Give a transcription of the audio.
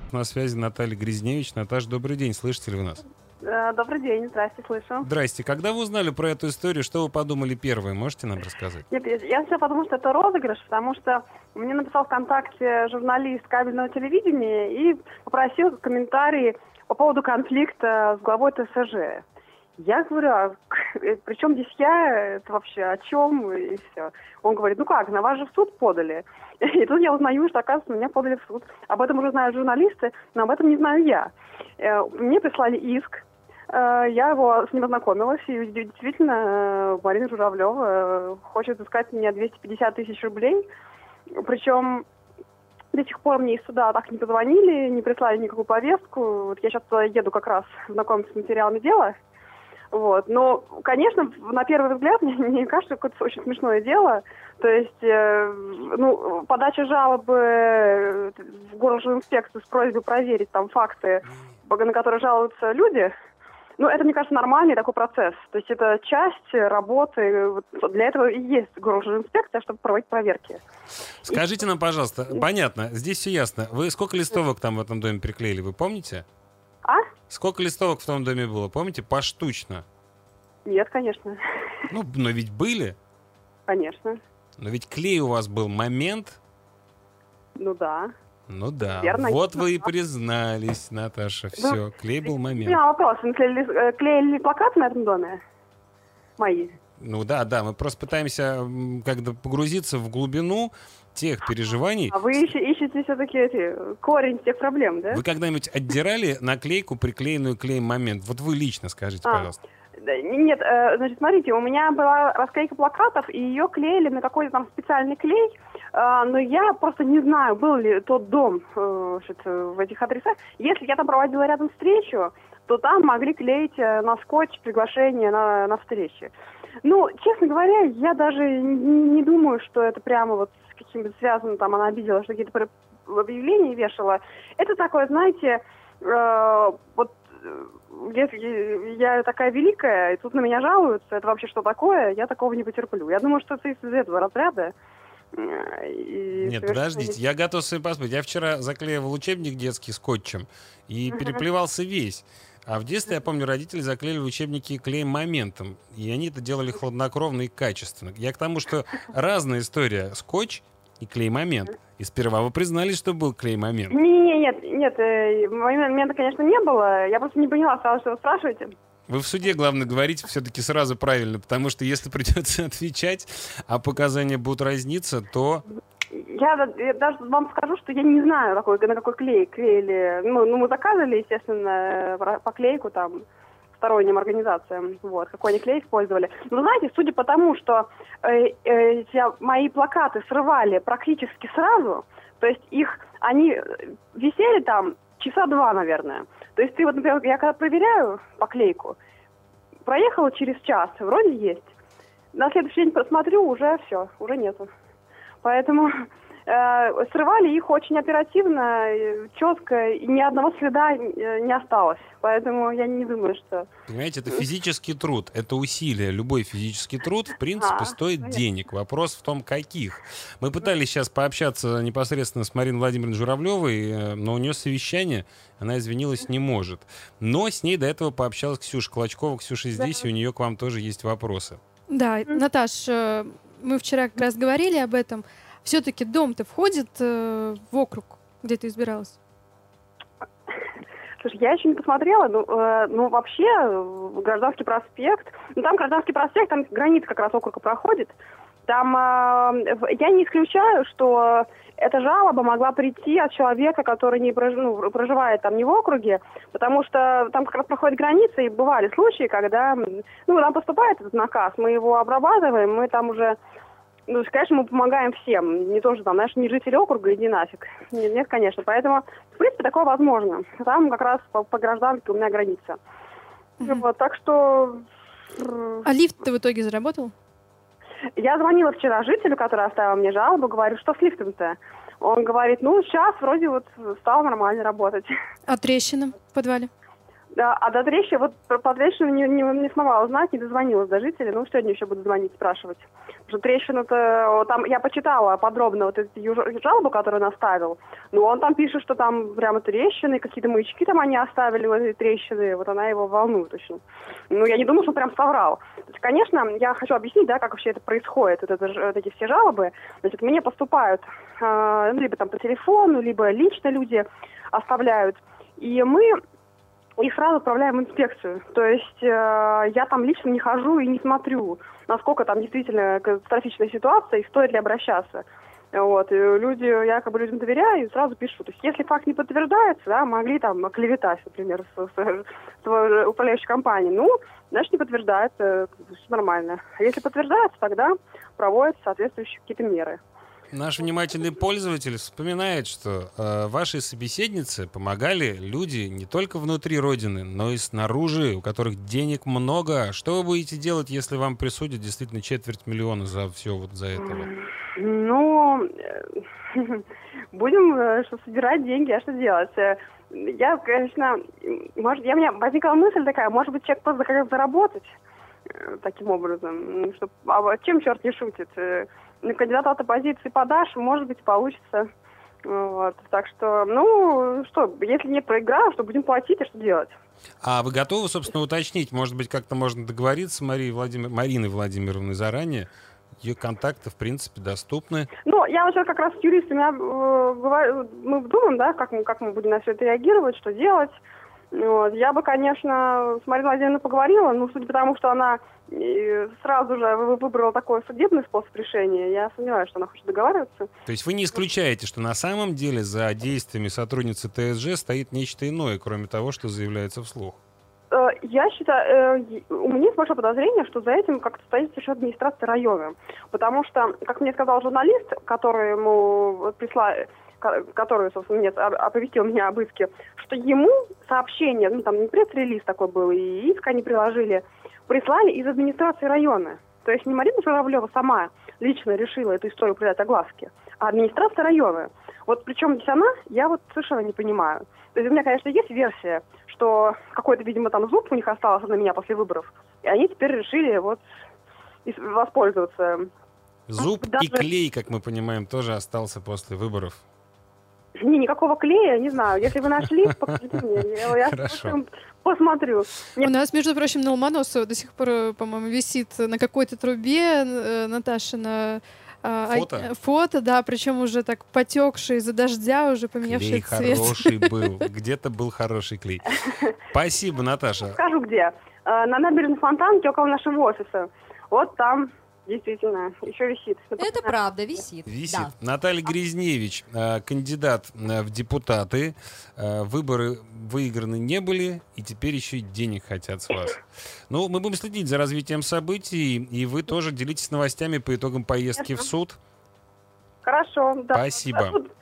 На связи Наталья Грязневич. Наташа, добрый день. Слышите ли вы нас? Добрый день, здрасте, слышу. Здрасте. Когда вы узнали про эту историю, что вы подумали первые? Можете нам рассказать? Нет, я сначала подумала, что это розыгрыш, потому что мне написал ВКонтакте журналист кабельного телевидения и попросил комментарии по поводу конфликта с главой ТСЖ. Я говорю, а при чем здесь я? Это вообще о чем? И все. Он говорит, ну как, на вас же в суд подали. И тут я узнаю, что, оказывается, меня подали в суд. Об этом уже знают журналисты, но об этом не знаю я. Мне прислали иск. Я с ним ознакомилась, и действительно Марина Журавлева хочет искать меня 250 тысяч рублей. Причем до сих пор мне из суда так не позвонили, не прислали никакую повестку. Вот я сейчас еду как раз знакомиться с материалами дела. Вот. Но, конечно, на первый взгляд, мне кажется, какое-то очень смешное дело. То есть, подача жалобы в Горинспекцию с просьбой проверить там факты, на которые жалуются люди, это, мне кажется, нормальный такой процесс. То есть это часть работы. Для этого и есть Горинспекция, чтобы проводить проверки. Скажите нам, пожалуйста, понятно, здесь все ясно. Вы сколько листовок там в этом доме приклеили, вы помните? А? Сколько листовок в том доме было, помните? Поштучно. Нет, конечно. Но ведь были? Конечно. Но ведь клей у вас был момент. Ну да. Ну да. Верно, вот вы и признались, Наташа. Все, клей был момент. У меня вопрос. Вы клеили плакаты на этом доме? Мои? Ну да, мы просто пытаемся как-то погрузиться в глубину тех переживаний. А вы ищете все-таки корень тех проблем, да? Вы когда-нибудь отдирали наклейку, приклеенную клеем «Момент»? Вот вы лично скажите, пожалуйста. Нет, значит, смотрите, у меня была расклейка плакатов, и ее клеили на какой-то там специальный клей, но я просто не знаю, был ли тот дом в этих адресах. Если я там проводила рядом встречу, то там могли клеить на скотч приглашение на встречи. Честно говоря, я даже не думаю, что это прямо вот с каким-то связано, там она обидела, что какие-то объявления вешала. Это такое, знаете, я такая великая, и тут на меня жалуются, это вообще что такое, я такого не потерплю. Я думаю, что это из этого разряда. Нет, подождите, я готов с вами поспорить. Я вчера заклеивал учебник детский скотчем и переплевался весь. А в детстве, я помню, родители заклеили учебники клеем «Моментом». И они это делали хладнокровно и качественно. Я к тому, что разная история. Скотч и клей-момент. И сперва вы признались, что был клей-момент. Нет, момента, конечно, не было. Я просто не поняла сразу, что вы спрашиваете. Вы в суде, главное, говорите все-таки сразу правильно, потому что если придется отвечать, а показания будут разниться, то... Я даже вам скажу, что я не знаю, на какой клей клеили. Мы заказывали, естественно, поклейку там сторонним организациям. Вот, какой они клей использовали. Но знаете, судя по тому, что мои плакаты срывали практически сразу, то есть они висели там часа 2, наверное. То есть например, я когда проверяю поклейку, проехала через час, вроде есть. На следующий день посмотрю, уже все, уже нету. Поэтому срывали их очень оперативно, четко, и ни одного следа не осталось. Поэтому я не думаю, что... Понимаете, это физический труд, это усилие. Любой физический труд, в принципе, стоит денег. Вопрос в том, каких. Мы пытались сейчас пообщаться непосредственно с Мариной Владимировной Журавлевой, но у нее совещание, она извинилась, не может. Но с ней до этого пообщалась Ксюша Клочкова. Ксюша здесь, и у нее к вам тоже есть вопросы. Да, Наташ, мы вчера как раз говорили об этом. Все-таки дом-то входит в округ, где ты избиралась? Слушай, я еще не посмотрела, вообще Гражданский проспект, там Гражданский проспект, там граница как раз округа проходит. Там я не исключаю, что эта жалоба могла прийти от человека, который не проживает там не в округе, потому что там как раз проходит граница, и бывали случаи, когда нам поступает этот наказ, мы его обрабатываем, мы там уже... конечно, мы помогаем всем. Не тоже не жители округа, иди нафиг. Нет, конечно. Поэтому, в принципе, такое возможно. Там как раз по гражданке у меня граница. Вот, так что... А лифт-то в итоге заработал? Я звонила вчера жителю, который оставил мне жалобу, говорю, что с лифтом-то? Он говорит, сейчас вроде стало нормально работать. А трещина в подвале? А до трещины, вот по трещину не смогла узнать, не дозвонилась до жителей. Ну, сегодня еще буду звонить, спрашивать. Потому что трещину-то, там, я почитала подробно вот эту жалобу, которую он оставил. Ну, он там пишет, что там прямо трещины, какие-то маячки там они оставили в этой трещине. Вот она его волнует очень. Ну, я не думаю, что он прям соврал. То есть, конечно, я хочу объяснить, да, как вообще это происходит, вот эти все жалобы. Значит, мне поступают либо там по телефону, либо лично люди оставляют. И мы их сразу отправляем в инспекцию. То есть я там лично не хожу и не смотрю, насколько там действительно катастрофичная ситуация и стоит ли обращаться. Вот. И люди, якобы людям доверяю и сразу пишут. То есть если факт не подтверждается, да, могли там оклеветать, например, с управляющей компанией, ну, значит, не подтверждается, все нормально. А если подтверждается, тогда проводятся соответствующие какие-то меры. Наш внимательный пользователь вспоминает, что вашей собеседнице помогали люди не только внутри Родины, но и снаружи, у которых денег много. Что вы будете делать, если вам присудят действительно 250 000 за все вот за это? Ну, будем собирать деньги, а что делать? Я, конечно, у меня возникла мысль такая, может быть, человек просто захотел заработать таким образом. А чем черт не шутит? Кандидат от оппозиции подашь, может быть, получится. Вот. Так что, ну, что, если не проиграю, что будем платить, и что делать? А вы готовы, собственно, уточнить? Может быть, как-то можно договориться с Мариной Владимировной заранее? Ее контакты, в принципе, доступны. Ну, я вот сейчас как раз с юристами мы думаем, да, как мы будем на все это реагировать, что делать. Вот. Я бы, конечно, с Мариной Владимировной поговорила, но судя по тому, что она сразу же выбрала такой судебный способ решения, я сомневаюсь, что она хочет договариваться. То есть вы не исключаете, что на самом деле за действиями сотрудницы ТСЖ стоит нечто иное, кроме того, что заявляется вслух? Я считаю, у меня есть большое подозрение, что за этим как-то стоит еще администрация района. Потому что, как мне сказал журналист, который ему прислали, который, собственно, мне оповестил меня об иске, что ему сообщение, ну, там не пресс-релиз такой был, и иск они приложили, прислали из администрации района. То есть не Марина Журавлева сама лично решила эту историю придать огласке, а администрация района. Вот причем здесь она, я вот совершенно не понимаю. То есть у меня, конечно, есть версия, что какой-то, видимо, там зуб у них остался на меня после выборов, и они теперь решили вот воспользоваться. Зуб и клей, как мы понимаем, тоже остался после выборов. Никакого клея, не знаю. Если вы нашли, покажите мне. Я посмотрю. У нас, между прочим, на Ломоносова до сих пор, по-моему, висит на какой-то трубе Наташина фото, да, причем уже так потекший из-за дождя, уже поменявший цвет. Клей хороший был. Где-то был хороший клей. Спасибо, Наташа. Скажу где. На набережной Фонтанки около нашего офиса. Вот там. Действительно, еще висит. Это правда, висит. Висит. Да. Наталья Гризневич, кандидат в депутаты. Выборы выиграны не были, и теперь еще и денег хотят с вас. Ну, мы будем следить за развитием событий, и вы тоже делитесь новостями по итогам поездки в суд. Хорошо, да. Спасибо.